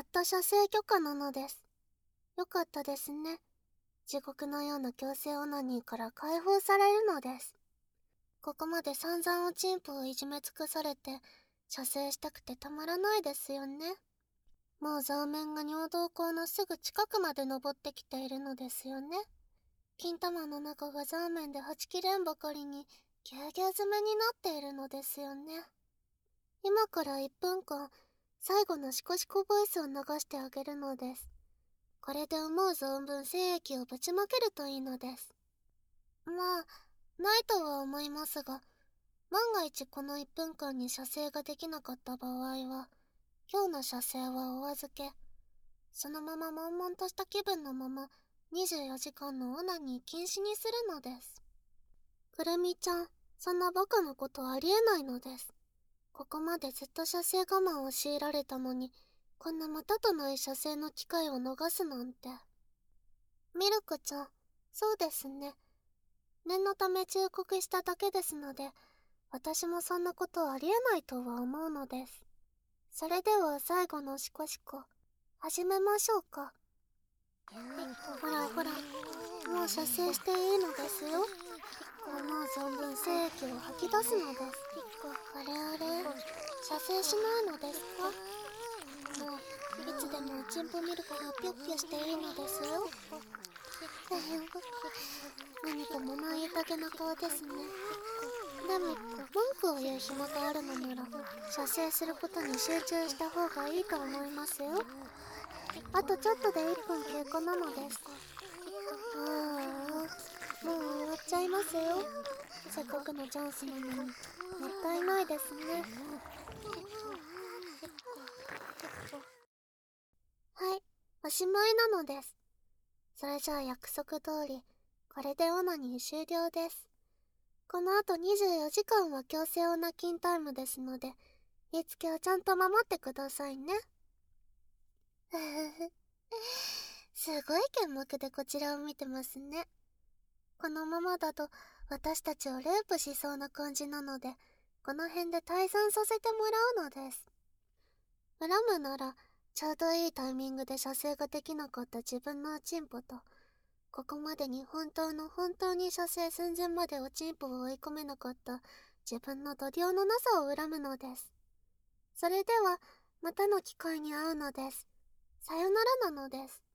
っと射精許可なのです。よかったですね。地獄のような強制オナニーから解放されるのです。ここまで散々おちんぽをいじめ尽くされて、射精したくてたまらないですよね。もう座面が尿道口のすぐ近くまで登ってきているのですよね。金玉の中が座面ではちきれんばかりにぎゅうぎゅう詰めになっているのですよね。今から1分間、最後のシコシコボイスを流してあげるのです。これで思う存分精液をぶちまけるといいのです。まあ、ないとは思いますが、万が一この1分間に射精ができなかった場合は、今日の射精はお預け。そのまま悶々とした気分のまま、24時間のオナニー禁止にするのです。くるみちゃん、そんなバカなことありえないのです。ここまでずっと射精我慢を強いられたのに、こんなまたとない射精の機会を逃すなんて。ミルクちゃん、そうですね。念のため忠告しただけですので、私もそんなことありえないとは思うのです。それでは最後のシコシコ、始めましょうか。ほらほら、もう射精していいのですよ。思う存分精液を吐き出すのです。あれあれ、射精しないのですか？もう、いつでもおちんぽミルクがピュッピュしていいのですよ。何か物言いたげな顔ですね。でも、文句を言う暇があるのなら、射精することに集中した方がいいと思いますよ。あとちょっとで1分経過なのです。もう終わっちゃいますよ。せっかくのチャンスなのに、もったいないですね。はい、おしまいなのです。それじゃあ約束通り、これでオナニー終了です。この後24時間は強制オナキンタイムですので、言いつけをちゃんと守ってくださいね。ふふふ。すごい剣幕でこちらを見てますね。このままだと私たちをレイプしそうな感じなので、この辺で退散させてもらうのです。恨むなら、ちょうどいいタイミングで射精ができなかった自分のおちんぽと、ここまでに本当に射精寸前までおちんぽを追い込めなかった自分の度量のなさを恨むのです。それでは、またの機会に会うのです。さよならなのです。